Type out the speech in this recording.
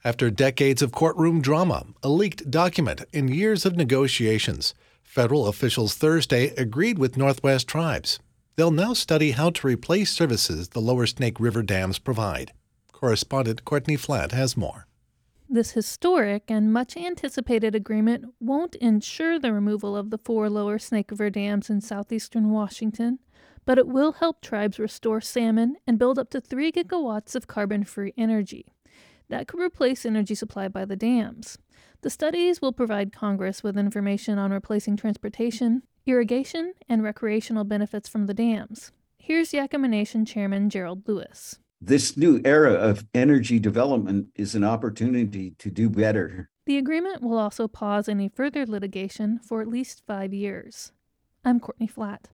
After decades of courtroom drama, a leaked document, and years of negotiations, federal officials Thursday agreed with Northwest tribes. They'll now study how to replace services the lower Snake River dams provide. Correspondent Courtney Flatt has more. This historic and much anticipated agreement won't ensure the removal of the 4 lower Snake River dams in southeastern Washington, but it will help tribes restore salmon and build up to 3 gigawatts of carbon-free energy. That could replace energy supplied by the dams. The studies will provide Congress with information on replacing transportation, irrigation, and recreational benefits from the dams. Here's Yakima Nation Chairman Gerald Lewis. This new era of energy development is an opportunity to do better. The agreement will also pause any further litigation for at least 5 years. I'm Courtney Flatt.